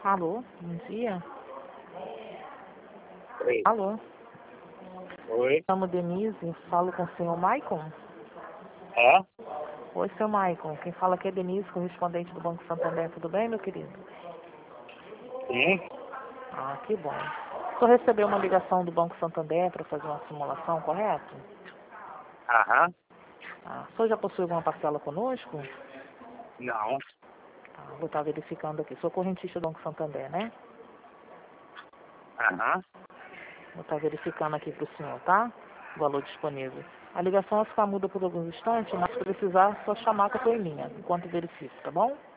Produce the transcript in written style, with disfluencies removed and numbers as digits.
Alô, bom dia. Oi. Alô, Oi. chamo Denise, falo com o senhor Maicon? É? Oi, senhor Maicon, quem fala aqui é Denise, correspondente do Banco Santander, tudo bem, meu querido? Sim? Ah, que bom. O senhor recebeu uma ligação do Banco Santander para fazer uma simulação, correto? Aham. Ah, o senhor já possui alguma parcela conosco? Não. Tá, vou estar verificando aqui. Sou correntista do Banco Santander, né? Aham. Vou estar verificando aqui para o senhor, tá? O valor disponível. A ligação vai ficar muda por alguns instantes, mas se precisar, é só chamar que eu estou em linha, enquanto verifico, tá bom?